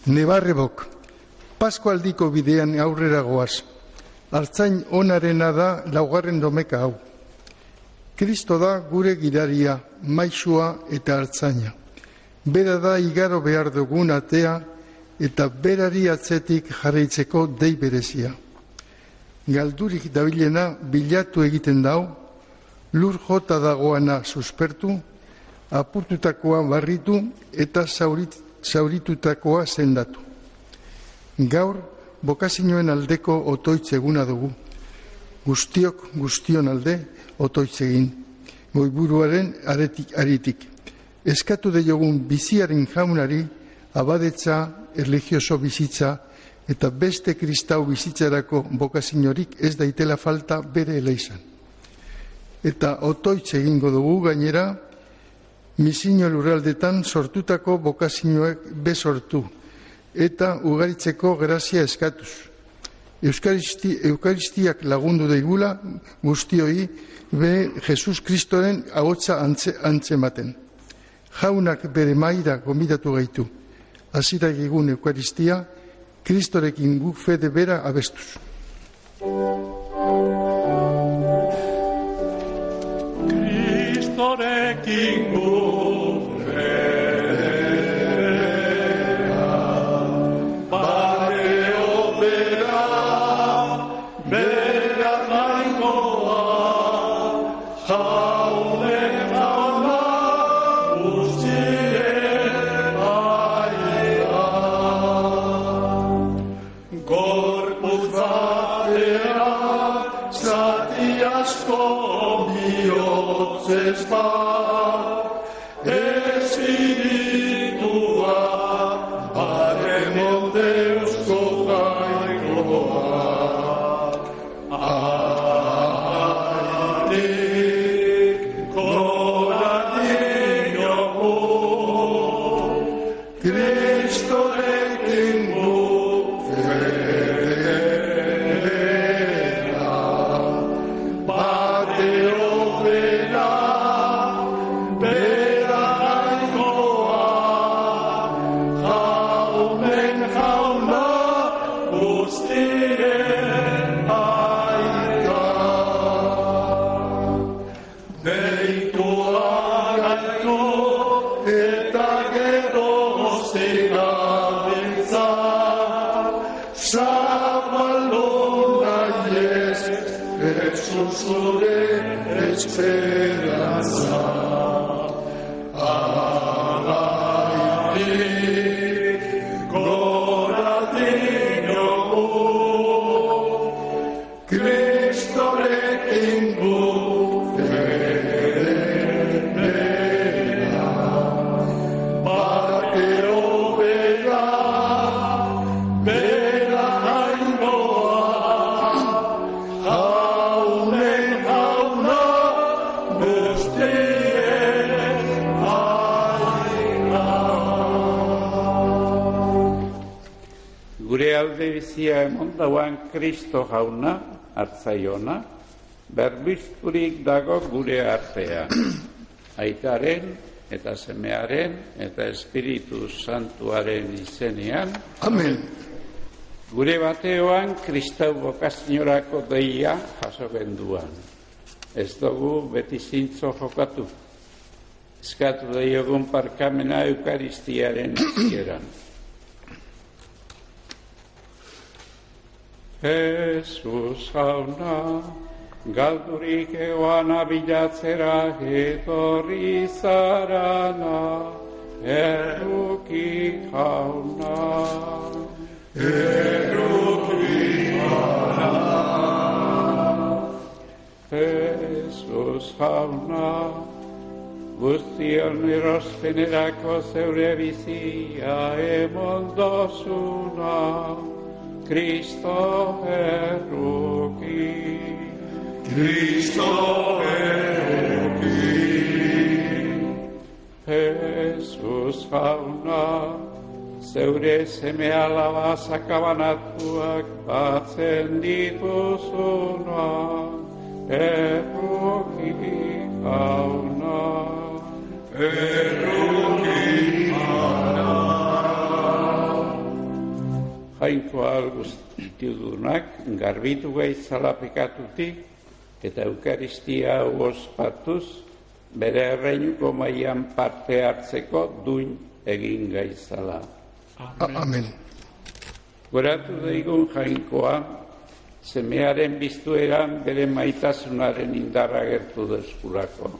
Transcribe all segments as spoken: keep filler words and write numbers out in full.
Nebarrebok, Paskoaldiko bidean aurrera goaz. Artzain onarena da laugarren domeka hau. Kristo da gure gidaria, maisua eta artzaina. Bera da igaro behar dugun atea eta berari atzetik jarraitzeko dei berezia. Galdurik dabilena bilatu egiten dau, lur jota dagoana suspertu, apurtutakoa barritu eta zaurit, zauritutakoa sendatu. Gaur, bokazioen aldeko otoitz eguna dugu. Guztiok guztion alde otoitz egin. Goiburuaren aretik aritik. Eskatu deiogun biziaren jaunari abadetza, erligioso bizitza eta beste kristau bizitzarako bokaziorik ez daitela falta bere eleizan. Eta otoitz egingo dugu gainera, misio lurraldetan sortutako bokazioek besortu eta ugaritzeko grazia eskatuz. Euskaristi, Eukaristiak lagundu daigula guztioi be Jesus Kristoren ahotsa antze, antzematen. Jaunak bere maira gomidatu gaitu. Hasiera egun Eukaristia, Kristorekin guk fede bera abestuz. Kristorekin guk fede bera, bareo bera, bera naikoa, jaume jauna, guztien aia. Gorputz batera, zati asko bihotzez bat, espiritua, barremon deusko jaikoa. Aitik koratino gu, Kristorekin guk fede bera, bateo bera, bera naikoa, jaumen jauna guztien aita. Deitua gaitu eta geroztik gabiltza, zabaldu nahiez, Jesus zure esperantza. Alaitik koratino gu, Kristorekin guk fede bera, bateo bera, bera naikoa, jaumen jauna guztien aina. Gure alde bizia emon dauan Kristo jauna, hartzaiona, berbizturik dago gure artean. Aitaren eta semearen eta Espiritu Santuaren izenean. Amen. Gure bateoan kristau bokaziorako deia jaso genduan. Ez dugu beti zintzo jokatu. Eskatu deiogun parkamena Eukaristiaren hasieran. Jesus jauna, galdurik egoana bilatzera etorri zarana, erruki jauna. Erruki jauna. Jesus jauna, guztion erospenerako zeure bizia emon dozuna, Kristo erruki. Kristo erruki. Jesus jauna, zeure seme alaba sakabanatuak batzen dituzuna, erruki jauna. Erruki jauna. jainkoa guztiudunak garbitu gaitzala pekatutik eta eukaristia hau ospatuz bere erreinuko mailan parte hartzeko duin egin gaitzala. Amen. Goratu daigun jainkoa, semearen biztueran bere maitasunaren indarra agertu deskurako.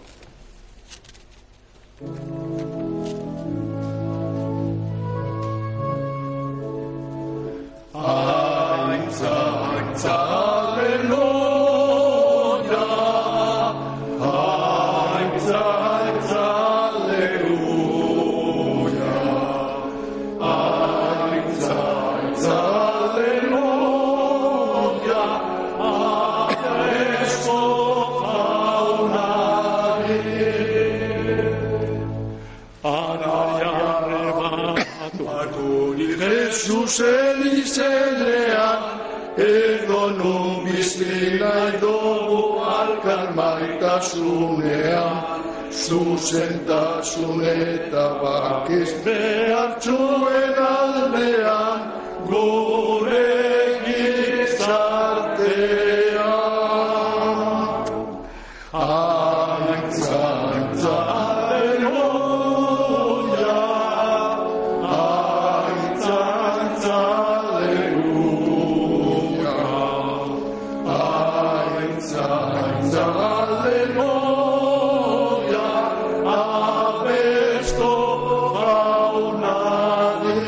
Aintza, aintza, aleluia. Aintza, aintza, aleluia. Aintza, aintza, aleluia. Adesso faunari. Jesus elizelean, edo numiztina edo alkan maitasunean, zuzentasun eta bakiz behartzuen aldean, gure gizartean. Aintza, aintza, aleluia. Aintza, aintza, aleluia. Aintza, aintza, aleluia. Abesto jaunari.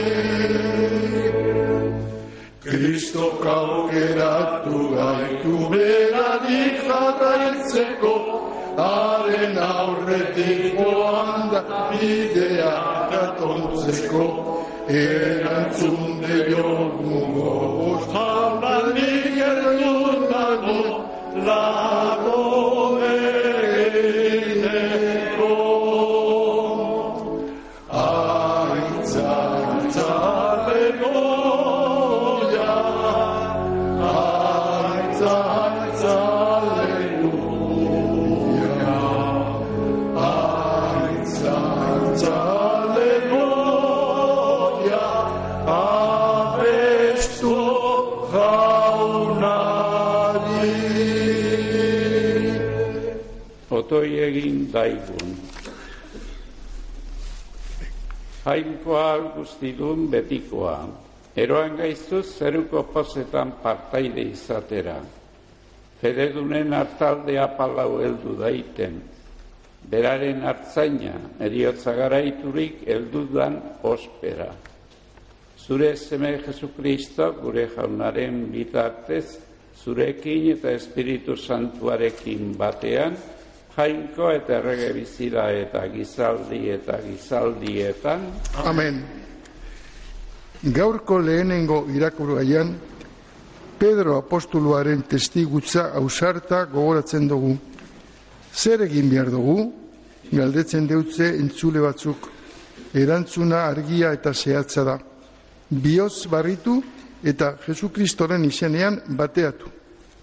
Kristok aukeratu gaitu berarik jarraitzeko, haren aurretik joan da bidea atontzeko, erantzun diogungo ostaldanik erdun dago lago egiteko. Aintza, aintza, aleluia. Aintza, aintza, aleluia. Aintza, aintza, aleluia. Abestu jaunari. Otoi egin daigun. Jainkoa guztidun betikoa, eroan gaiztuz zeruko pozetan partaide izatera. Fededunen hartaldea palau heldu daiten, beraren hartzaina eriotza garaiturik heldudan ospera. Zure seme Jesukristo, gure jaunaren bitartez, zurekin eta Espiritu Santuarekin batean, jainko eta errege bizira eta gizaldi eta gizaldietan. Amen. Gaurko lehenengo irakurgaian, Pedro apostuluaren testigutza ausarta gogoratzen dugu. Zer egin behar dugu? Galdetzen deutze entzule batzuk. Erantzuna argia eta zehatza da. Bihotz barritu eta Jesukristoren izenean bateatu.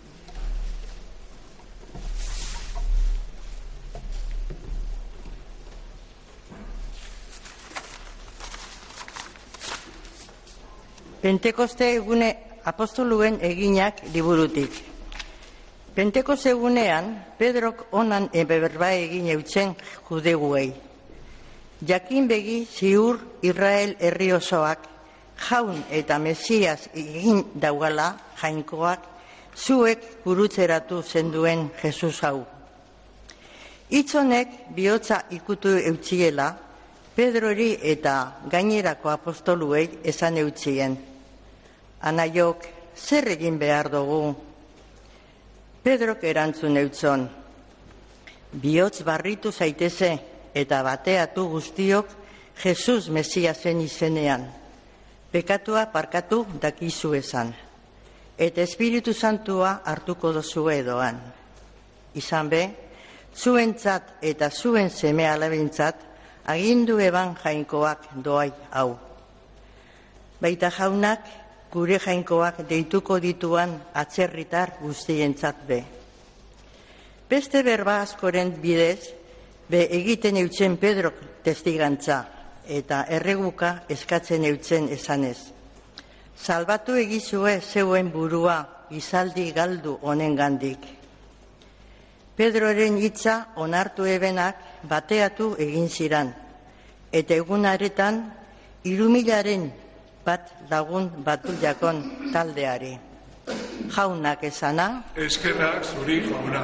Pentekoste egune apostoluen eginak liburutik. Pentekoste egunean, Pedrok onan eberba egin eutzen judeguei. Jakin begi ziur Israel herri osoak, jaun eta Mesias egin daugala jainkoak, zuek gurutzeratu zenduen Jesus hau. Itzonek bihotza ikutu eutziela, Pedrori eta gainerako apostoluei esan eutzien. Anaiok, zer egin behar dugu? Pedrok erantzun eutzon. Bihotz barritu zaiteze eta bateatu guztiok Jesus Mesiasen izenean. Pekatua parkatu dakizu esan. Eta Espiritu Santua hartuko dozu edoan. Izan be, zuentzat eta zuen seme alabentzat agindu eban jainkoak doai hau. Baita jaunak, gure jainkoak deituko dituan atzerritar guztientzat be. Beste berba askoren bidez, be egiten eutzen Pedrok testigantza eta erreguka eskatzen eutzen esanez. salbatu egizue zeuen burua gizaldi galdu honengandik. Pedroren hitza onartu ebenak bateatu egin ziran, eta egunaretan irumilaren bat lagun batu jakon taldeari. Jaunak esana. Eskerrak zuri jauna.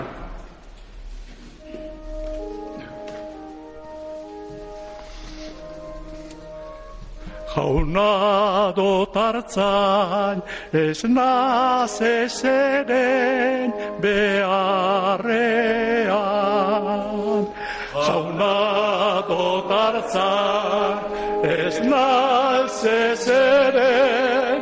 Jauna dotartzain ez naz ezeren beharrean. Jauna dotartzain ez naz ezeren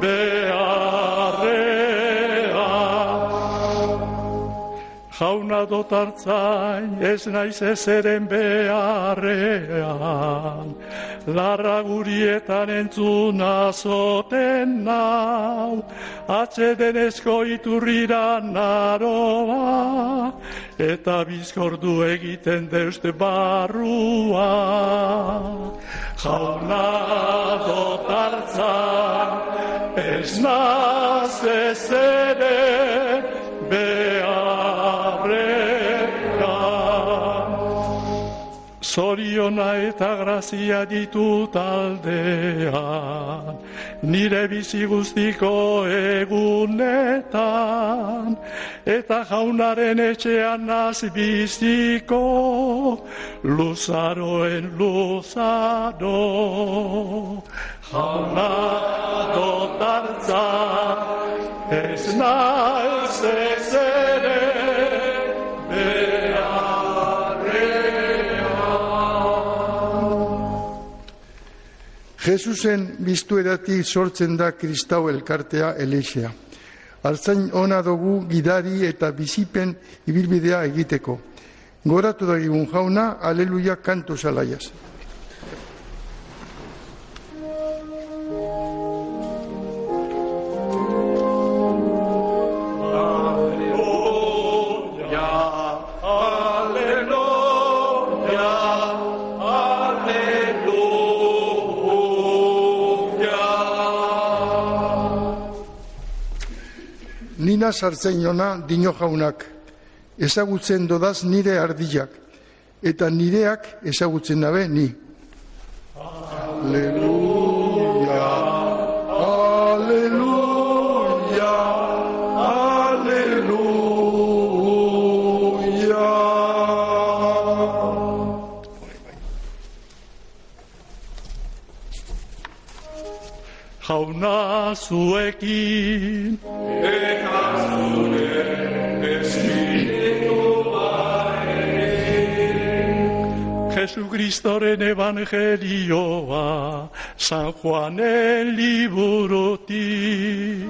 beharrean. Jauna dotartzain ez naiz ezeren beharrean. Larra gurietan entzuna zoten nau, atsedenezko iturrira naroa, eta bizkordu egiten deuste barrua. Jauna dotartza, ez naz ezeren beharrean. Zoriona eta grazia ditut aldean, nire bizi guztiko egunetan, eta jaunaren etxean naz biziko, luzaroen luzaro. Jauna dotartza, ez naiz ezeren Jesusen biztueratik sortzen da kristau elkartea elexea. Artzain ona dugu gidari eta bizipen ibilbidea egiteko. Goratu dagigun jauna, aleluia kantu salaiaz. Nina sartzen jona dino jaunak, ezagutzen dodaz nire ardiak, eta nireak ezagutzen dabe ni. Aleluia, aleluia, aleluia. Jauna zuekin, Jesucristoren evangelioa, San Juanen liburutik.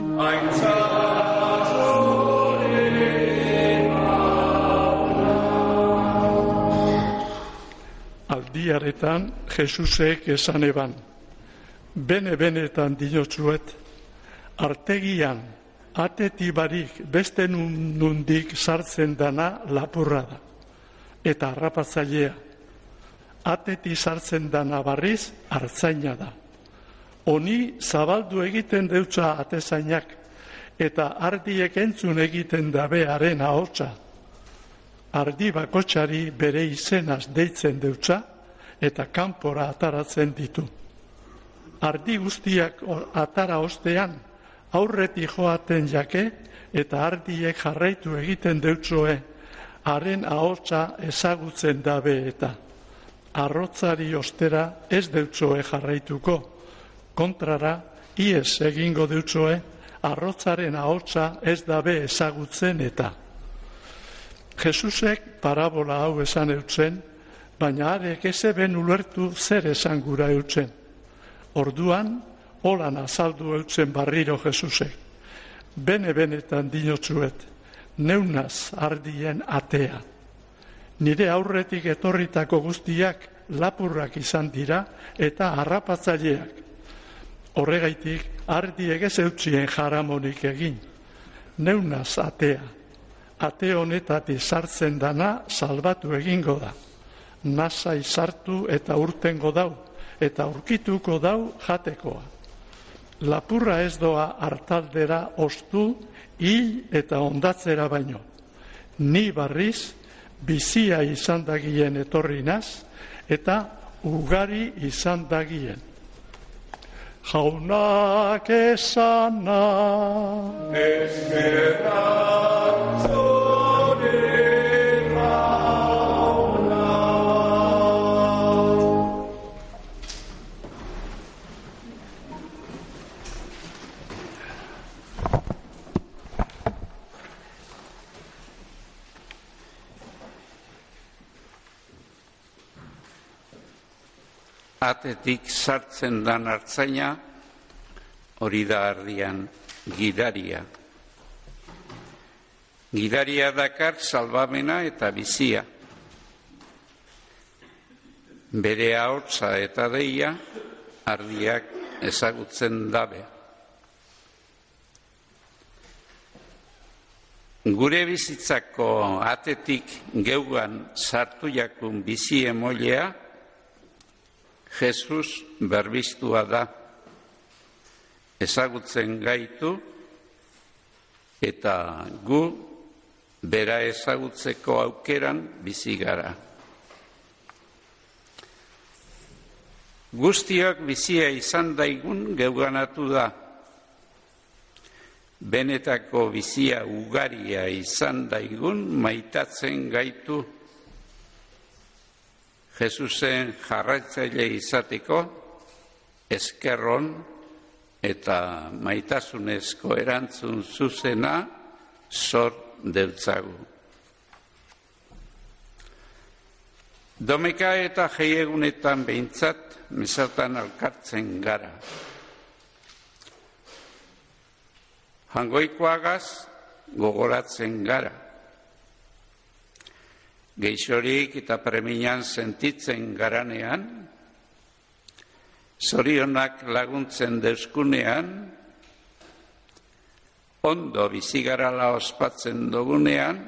Aldiaretan Jesusek esan eban, bene-benetan dinotzuet, artegian, ateti barik beste nundik sartzen dana lapurra da, eta harrapatzailea. Ateti sartzen dana barriz artzaina da. Oni zabaldu egiten deutza atezainak, eta ardiek entzun egiten dabearen ahotsa. Ardi bakotxari bere izenaz deitzen deutza, eta kanpora ataratzen ditu. Ardi guztiak atara ostean, aurretik joaten jake, eta ardiek jarraitu egiten deutzoe, haren ahotsa ezagutzen dabe eta. Arrotzari ostera ez deutzoe jarraituko, kontrara, ies egingo deutzoe, arrotzaren ahotsa ez dabe ezagutzen eta. Jesusek parabola hau esan eutzen, baina arek ez eben ulertu zer esan gura eutzen. Orduan, holan azaldu eutzen barriro Jesusek. Bene-benetan dinotzuet, neunaz ardien atea. Nire aurretik etorritako guztiak lapurrak izan dira eta harrapatzaileak. Horregaitik, ardiek ez eutzien jaramonik egin. Neunaz atea. Ate honetatik sartzen dana salbatu egingo da. Nasai sartu eta urtengo dau, eta aurkituko dau jatekoa. Lapurra ez doa hartaldera ostu, hil eta ondatzera baino. Ni barriz, bizia izan dagien etorri naz, eta ugari izan dagien. Jaunak esana. Eskerrak zure jauna. Atetik sartzen dan artzaina, hori da ardian gidaria. Gidaria dakar salbamena eta bizia. Bere ahotsa eta deia ardiak ezagutzen dabe. Gure bizitzako atetik geugan sartu jakun bizi emoilea, Jesus berbistua da, ezagutzen gaitu, eta gu bera ezagutzeko aukeran bizi gara. Guztiok bizia izan daigun geuganatu da. Benetako bizia ugaria izan daigun maitatzen gaitu. Jesusen jarraitzaile izateko, eskerron eta maitasunezko erantzun zuzena zor deutzagu. Domeka eta jaiegunetan behintzat mesatan alkartzen gara. Jangoikoagaz gogoratzen gara. Geixorik eta preminan sentitzen garanean, zorionak laguntzen deuskunean, ondo bizigarala ospatzen dugunean,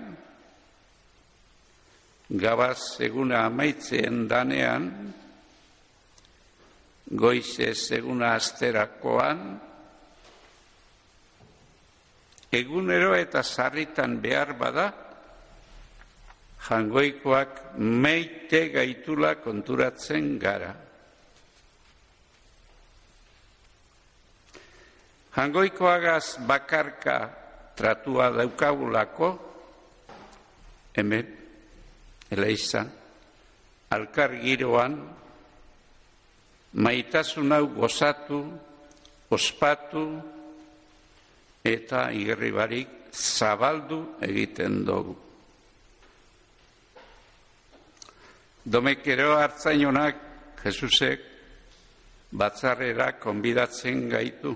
gabaz eguna amaitzen danean, goizez eguna asterakoan, egunero eta sarritan behar bada, jangoikoak meite gaitula konturatzen gara. Jangoikoagaz bakarka tratua daukagulako, hemen, eleizan, alkar giroan, maitasun hau gozatu, ospatu, eta igerribarik zabaldu egiten dugu. Domekero hartzainonak Jesusek batzarrera konbidatzen gaitu.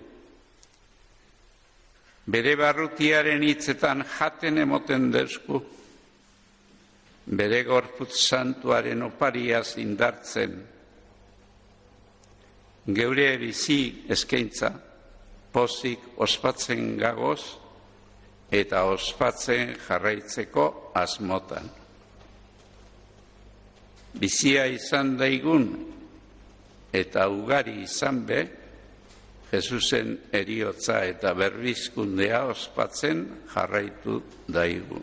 Bere barrutiaren hitzetan jaten emoten deusku, bere gorputz santuaren opariaz indartzen. Geure bizi eskaintza pozik ospatzen gagoz eta ospatzen jarraitzeko asmotan. Bizia izan daigun eta ugari izan be, Jesusen eriotza eta berbizkundea ospatzen jarraitu daigun.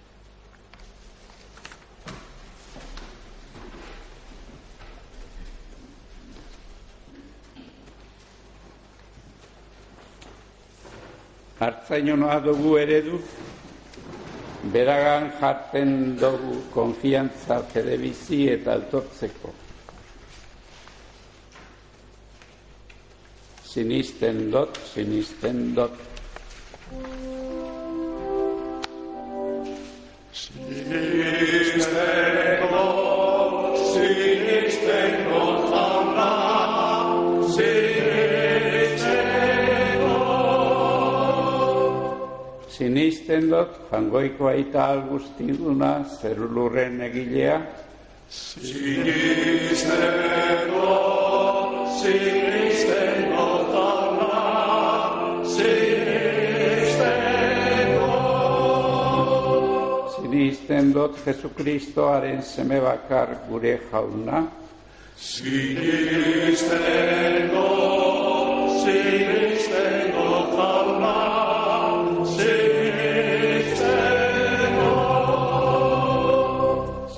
Hartzainoa dugu eredu, beragan jartzen dugu konfiantza bere bizi eta etortzeko. Sinisten dot, sinisten dot. Sinisten dot, sinisten dot, jauna, sinisten dot. Sinisten dot, jangoiko aita algustiduna, zerulurren egilea. Sinisten dot, sinisten dot. Sinisten dot Jesukristoaren seme bakar gure jauna. Sinisten dot, sinisten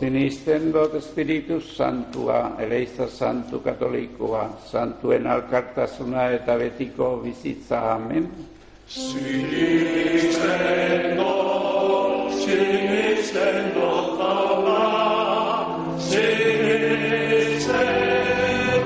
Sinisten dut Espiritu Santua, Eleiza Santu Katolikoa, Santuen alkartasuna eta betiko bizitza, amen. Sinisten dut, sinisten dut, Paula, sinisten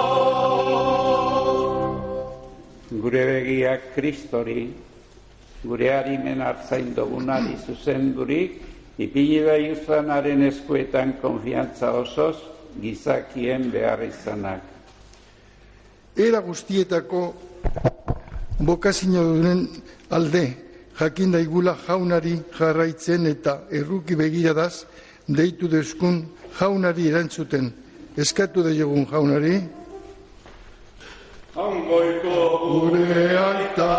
dut. Gure begiak Kristori, gure harimen hartzain dugunari zuzendurik, ipini da izanaren eskuetan konfiantza osoz, gizakien behar izanak. Era guztietako bokazio duen alde, jakin daigula jaunari jarraitzen eta erruki begiradaz deitu dezkun jaunari erantzuten. Eskatu diogun jaunari. Hangoiko Gure aita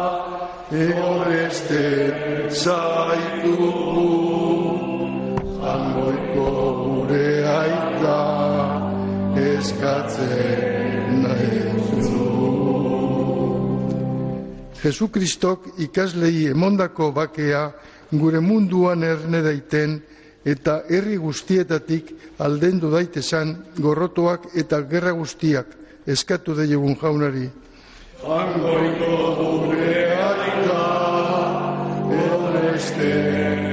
egoresten zaitugu, hangoiko gure aita eskatzen nahi dugu. Jesukristok ikaslei emondako bakea gure munduan erne daiten eta herri guztietatik aldendu daitezan gorrotoak eta gerra guztiak. Eskatu diegun jaunari. Hangoiko gure aita Egoresten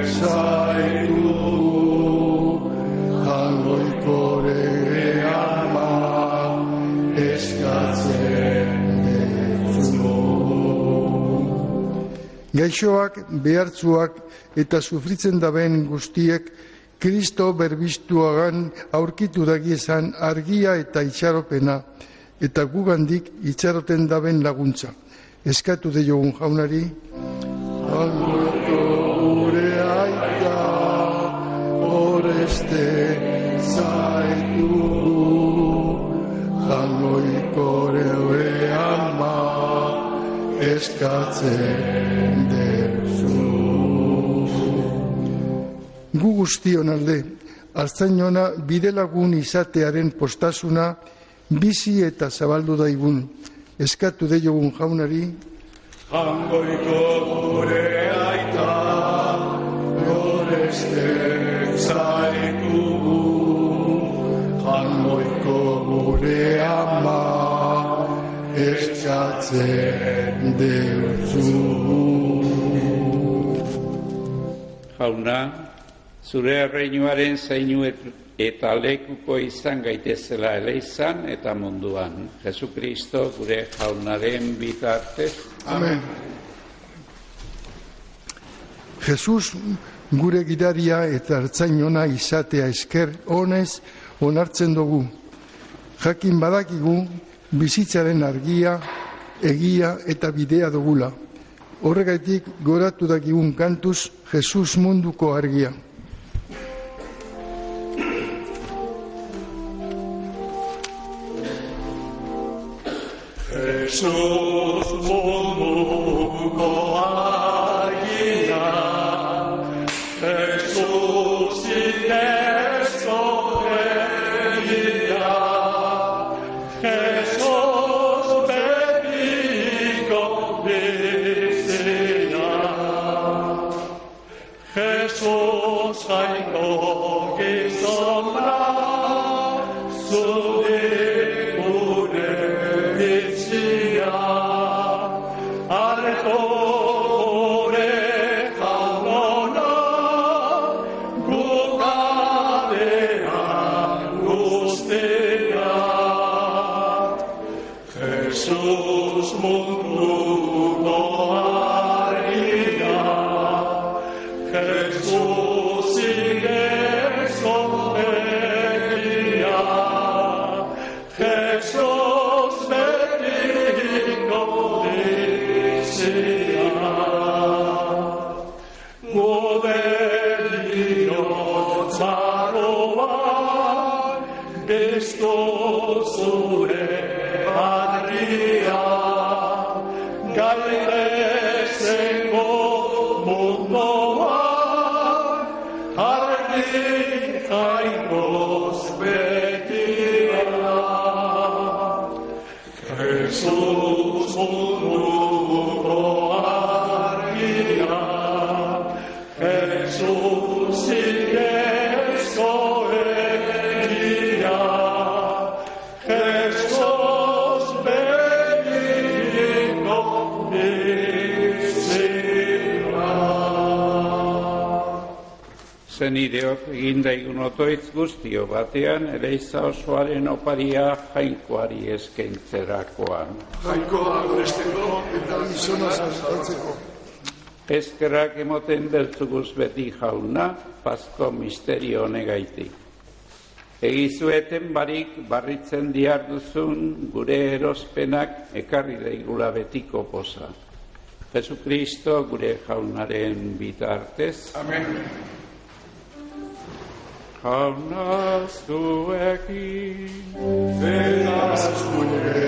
zaitu, hangoiko gure ama eskatzen dezu. Gaixoak, behartzuak eta sufritzen daben guztiek Kristo berbistuagan aurkitu dagiezan argia eta itxaropena, eta gugandik itxaroten daben laguntza. Eskatu diogun jaunari. Hangoiko gure aita oresten zaitu, hangoiko gure ama eskatzen dezu. Gu guztion alde, artzainona bidelagun izatearen postasuna bizi eta zabaldu daigun. Eskatu diogun jaunari. Hangoiko gure aita oresten zaitugu, Hangoiko gure ama eskatzen dezu. Jauna, zure erreinuaren zainu eta lekuko izan gaitezela eleizan eta munduan. Jesukristo gure jaunaren bitartez. Amen. Jesus gure gidaria eta ertzainona izatea esker honez onartzen dugu. Jakin badakigu bizitzaren argia, egia eta bidea dugula. Horregatik goratu dakigun kantuz Jesus munduko argia. Jesus munduko argia, Jesus inesto egia, Jesus betiko bizia, Jesus jainko gizona, zure gure bizia, arko gure jaunona, gugadean guztia. Jesus munduko argia, Jesus ineso egia, Jesus betiko bizia. Goberio tzaroa, besto zure argia, gailezengo mundoa, argi jaingoz betia. Jesus munduko argia, Jesus ineso zuzen ideok egindaigun otoitz guztio batean, eleiza osoaren oparia jainkoari eskaintzerakoan. Jainkoa goresteko eta gizona saltatzeko. Eskerrak emoten beltzuguz beti jauna, Pasko misterio honegaitik. Egizueten barik barritzen diarduzun gure erospenak ekarri daigula betiko poza. Jesukristo gure jaunaren bitartez. Amen. Jauna zuekin, Eta zure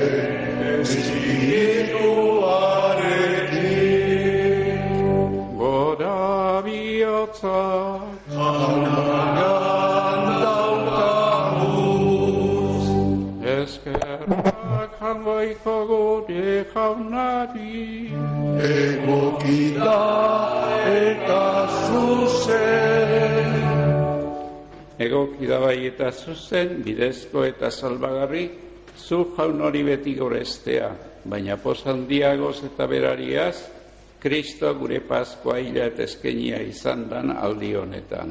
espirituarekin, gora bihotzak, jaunagan daukaguz, eskerrak jangoiko gure jaunari. egokita eta zuzen. Egokida bai eta zuzen, bidezko eta salbagarri, zu jaun hori beti gorestea, baina poz handiagoz eta berariaz, Kristo gure Paskoa hila eta eskenia izan dan aldi honetan.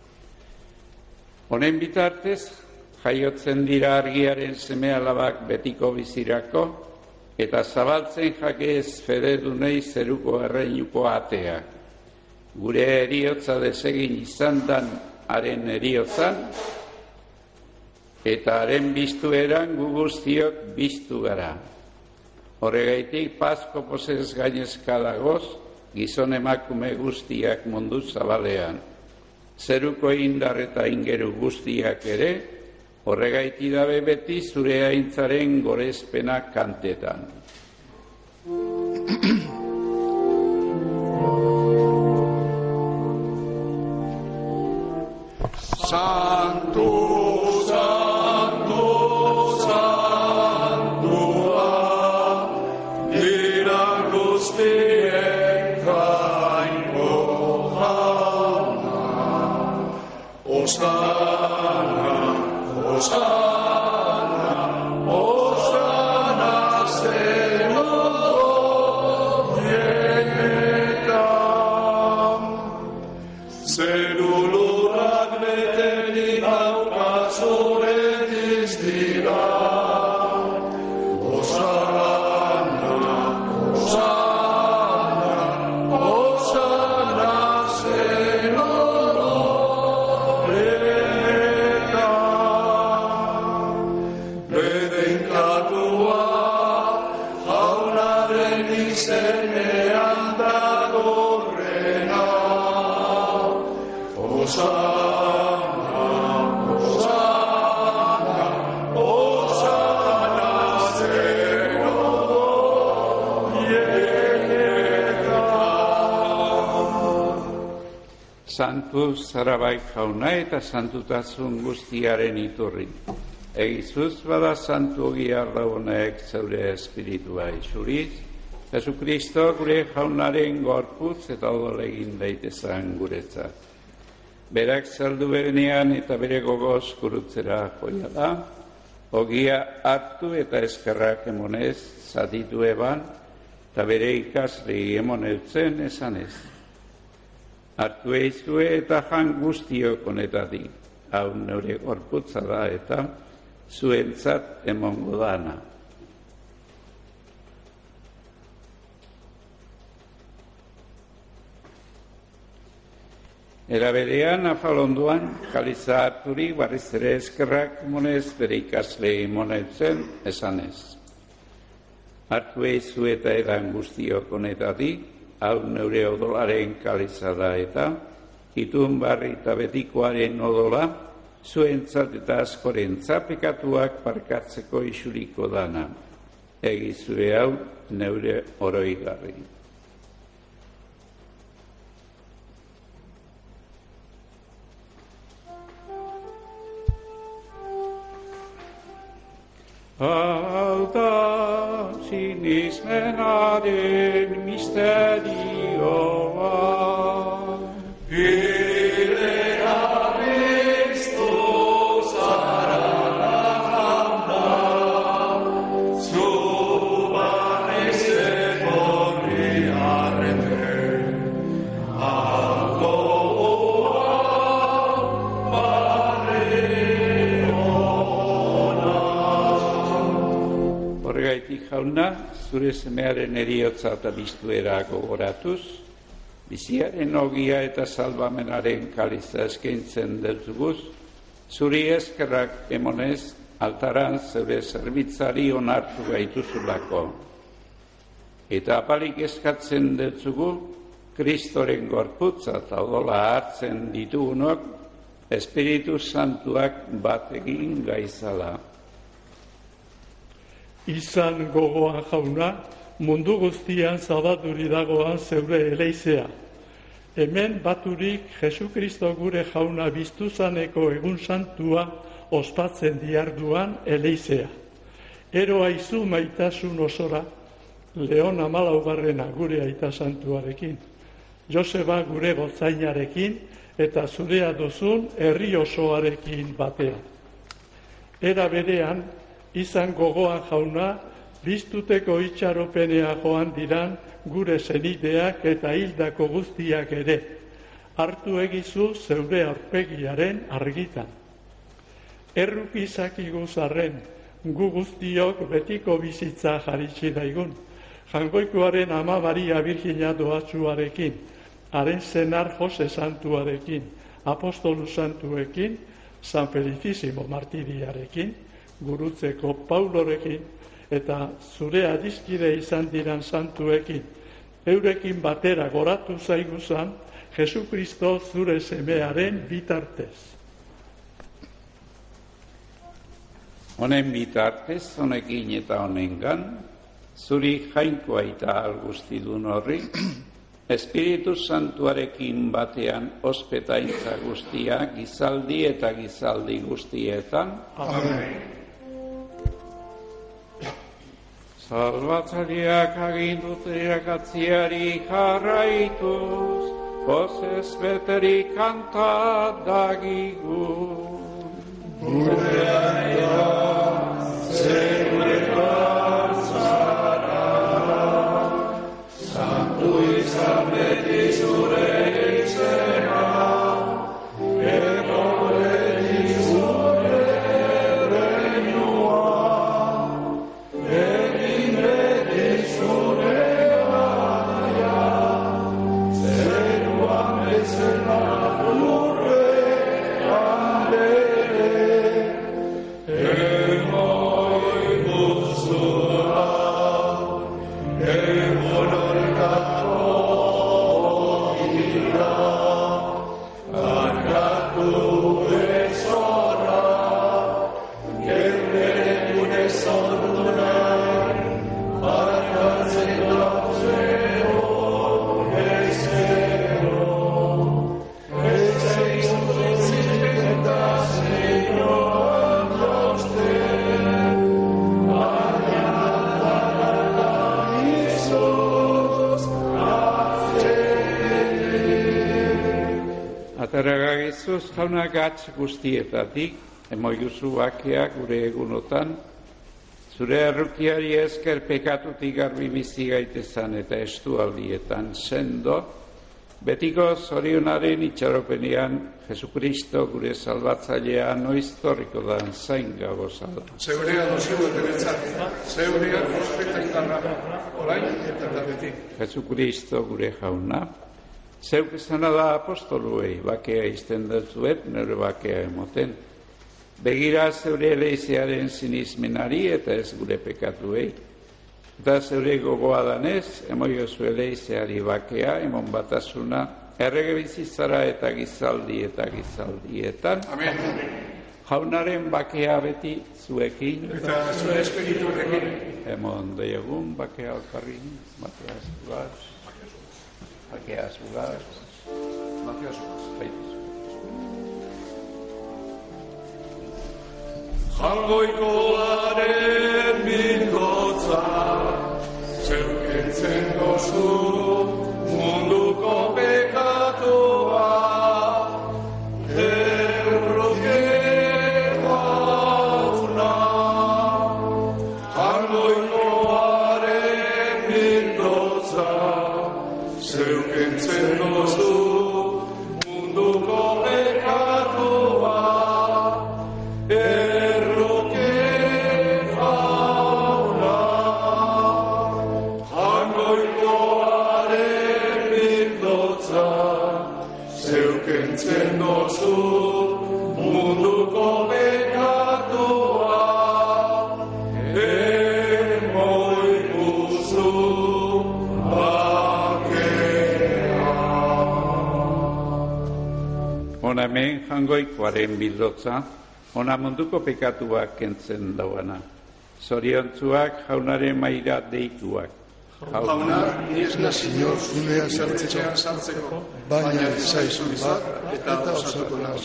Honen bitartez, jaiotzen dira argiaren seme alabak betiko bizirako, eta zabaltzen jakez fededunei zeruko erreinuko ateak. Gure eriotza desegin izan dan haren eriotzan, eta haren biztueran gu guztiok biztu gara. Horregaitik Pasko pozez gainezka dagoz, gizon emakume guztiak mundu zabalean. Zeruko indar eta ingeru guztiak ere, horregaiti dabe beti zure aintzaren gorezpena kantetan. Santo, Santo, Santua, dira guztiek jainko jauna. Osana, Osana, Osana zeruko jenetan. Zerulurak beterik aukatzuretik dira. Osana, Osana, Osana zeruko jenetan. Bedenkatua jaunaren izenean dagorrena. Osana, Osana, Osana zeruko jenetan. Santu zarabai jauna eta santutasun guztiaren iturri. Egizuz bada santu ogiarra honek zeure espiritua isuriz, Jesukristo gure jaunaren gorputz eta odol egin daitezan guretzat. Berak saldu berenean eta bere gogoz gurutzera joia da, ogia hartu eta eskerrak emonez zatitu eban, eta bere ikaslei emoneutzen esanez. Hartu eizue eta jan guztiok honetatik, hau neure gorputza da eta zuentzat emongo dana. Era berean, afalonduan, kaliza harturik barriz ere eskerrak monez bere ikasle moneutzen esanez. Hartu eizu eta edan guztiok honetatik, hau neure odolaren kaliza da eta, itun barri eta betikoaren odola, zuentzat eta askorentzat pekatuak parkatzeko isuriko dana. Egizue hau neure oroigarri. Hau da sinismenaren misterioa. Hilea Kristus arana jauna, zu barriz etorri arrete, aldoa Iraitik jauna, zure semearen eriotza eta biztuera gogoratuz, biziaren ogia eta salbamenaren kaliza eskaintzen deltzuguz, zuri eskerrak emonez, altaran zeure zerbitzari onartu gaituzulako. Eta apalik eskatzen deltzugu, Kristoren gorputza eta odola hartzen ditugunok, Espiritu Santuak bat egin gaizala. Izan gogoan jauna, mundu guztian zabalduri dagoan zeure eleizea. Hemen baturik Jesukristo gure jauna biztuzaneko egun santua ospatzen diarduan eleizea. Ero aizu maitasun osora, Leon hamalaugarrena gure aita santuarekin, Joseba gure gotzainarekin, eta zurea duzun herri osoarekin batean. Era berean, izan gogoan jauna, biztuteko itxaropenea joan diran gure zenideak eta hildako guztiak ere, hartu egizu zeure aurpegiaren argitan. Erruk izakigu zarren, gu guztiok betiko bizitza jaritsi daigun, Jangoikoaren ama Maria Virgina doatzuarekin, haren senar Jose Santuarekin, Apostolu Santuekin, San Felicísimo Martiriarekin, Gurutzeko Paulorekin, eta zure adiskide izan diran santuekin, eurekin batera goratu zaiguzan, Jesukristo zure semearen bitartez. Honen bitartez, honekin eta honengan, zuri jainkoa eta algustidun horri, Espiritu Santuarekin batean ospetaintza guztia, gizaldi eta gizaldi guztietan. Amen. Salbatzaileak agindut irakatziari jarraituz, pozez beterik kanta dagigun. Gure aita, zeure batzara, santu izan beti zure izena, ego beti zure reinua, egin beti zure gaia, zeruan bezala lurrean bere, emoi guztura, egonorkako gira, kargatu ezorra, gerrekun ezordunan, barkatzen dauzero, ezero, ezeizutzen eta zeioan dauzten, baina daraka izuz Ataragagizuz jauna gatz guztietatik, emoiuzu bakea gure egunotan, zure errukiari esker pekatutik garbi bizi gaitezan eta estualdietan sendo, betiko zorionaren itxaropenean Jesukristo gure salbatzailea noiztorriko dan zain gabozala. Zeurea dozu etenetzat, zeurea ospeta indarra, orain eta beti. Jesukristo gure jauna, zeuk izana da apostoluei, bakea izten dutzuet, nire bakea emoten. Begira zeure eleizearen sinizmenari eta ez gure pekatuei. Eta zeure gogoa danez, emoiozu eleizeari bakea, emon batasuna, errege bizitzara eta gizaldi eta gizaldietan. Amen. Jaunaren bakea beti zuekin. Eta zure espirituarekin. Emon deiegun bakea alkarrin, bakea zugaz. Bakea zugaz. Bakea zugaz. Jangoikoaren bildotza, zeukentzen dozu munduko pekatua, erroke hauna. Jangoikoaren bildotza, zeukentzen dozu munduko pekatua, erroke hauna. jangoikoaren bildotza, ona munduko pekatuak kentzen dauana. Zoriontzuak jaunaren maira deituak. Jauna, ez nazio zunea zertzean sartzeko, baina ezaizun bat eta osatuko naz.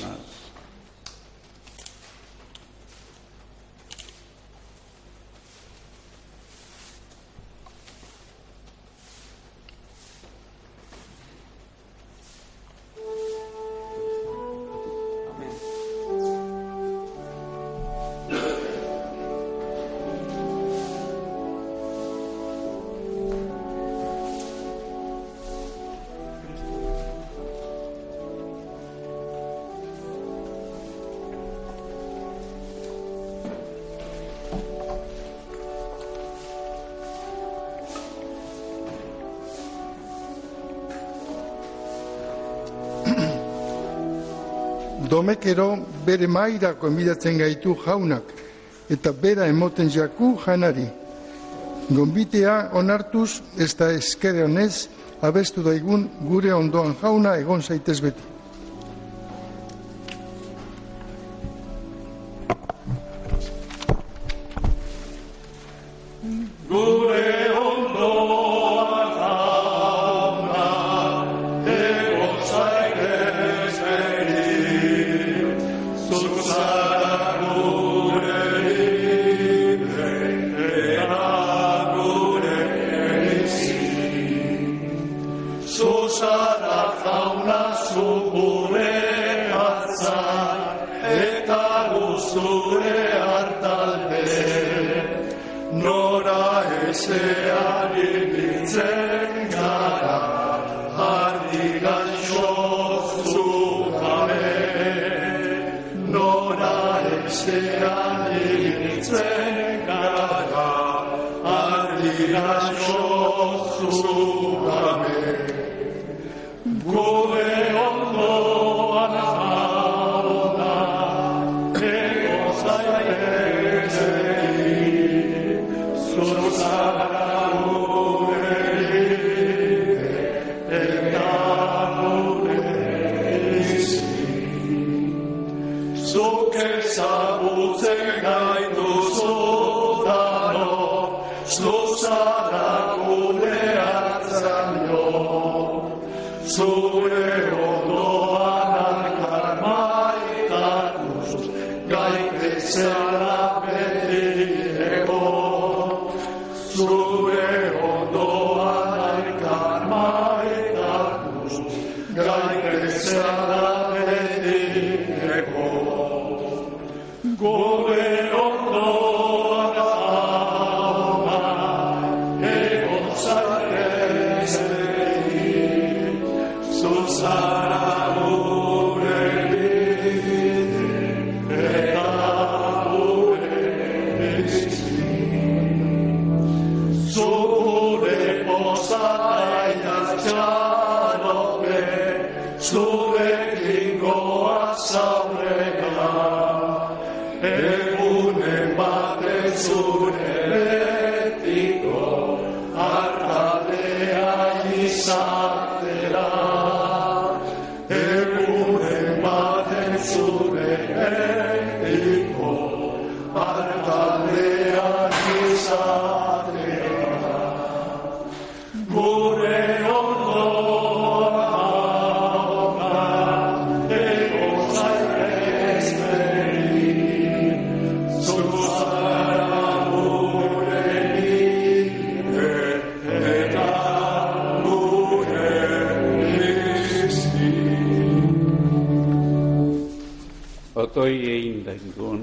Domekero bere mairako enbidatzen gaitu jaunak, eta bera emoten jaku janari. Gonbitea onartuz, ez da eskere honez, abestu daigun gure ondoan jauna egon zaitez beti. Otoi egin dengun.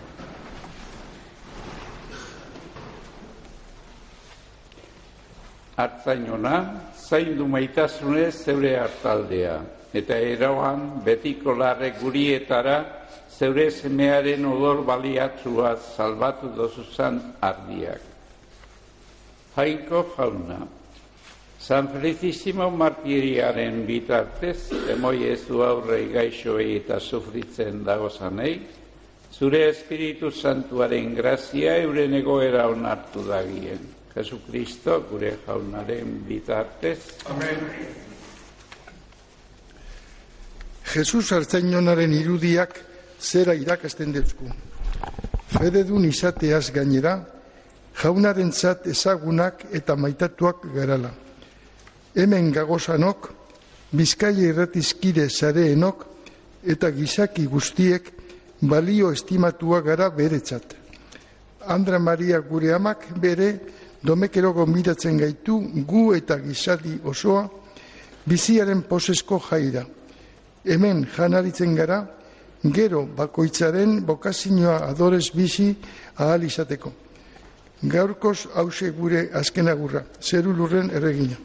Artzainona, zaindu maitasunez zeure hartaldea, eta eroan betiko larre gurietara zeure semearen odol baliatzua salbatu dozuzan ardiak. Jainko jauna, San Felicissimo martiriaren bitartez, emoiezu aurrei gaixoei eta sufritzen dagozanei, zure Espiritu Santuaren grazia euren egoera onartu dagien. Jesukristo, gure jaunaren bitartez. Amen. Jesus Artzainonaren irudiak zera irakasten dezku. Fededun izateaz gainera, jaunarentzat ezagunak eta maitatuak garala. Hemen gagozanok, Bizkaia irratizkide zareenok eta gizaki guztiek balio estimatua gara beretzat. Andra Maria gure amak bere domekero gonbidatzen gaitu gu eta gizadi osoa biziaren posesko jaira. Hemen janaritzen gara, gero bakoitzaren bokazioa adorez bizi ahal izateko. Gaurkoz hause gure azken agurra, zeru lurren erregina.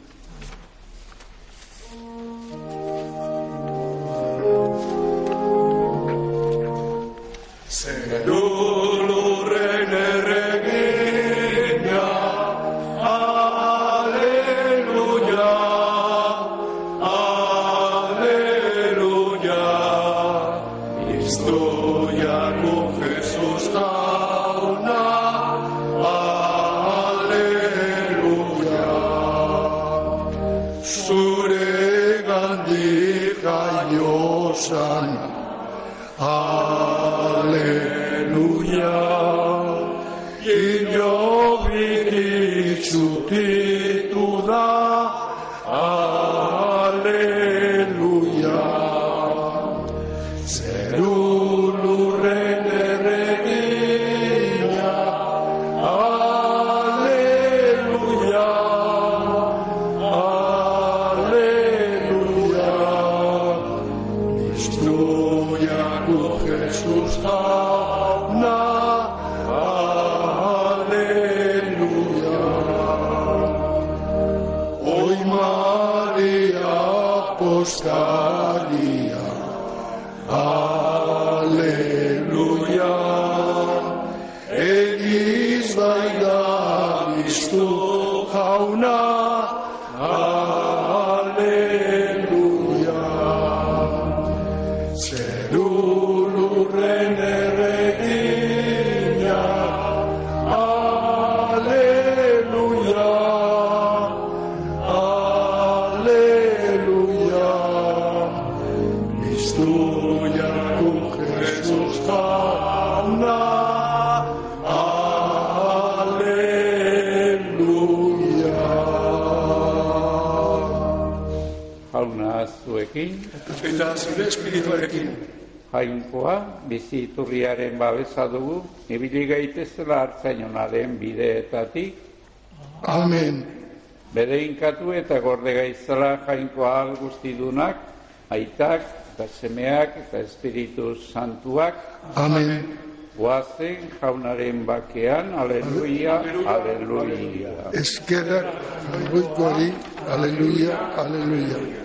Eta zure espirituarekin. Jainkoa, bizi iturriaren babesa dugu, ibili gaitezela Artzainonaren bideetatik. Amen. Bere inkatu eta gorde gaitzela jainkoa guztidunak, aitak eta semeak eta espiritu santuak. Amen. Goazen jaunaren bakean, aleluia, aleluia. Eskerrak goikoari, aleluia, aleluia.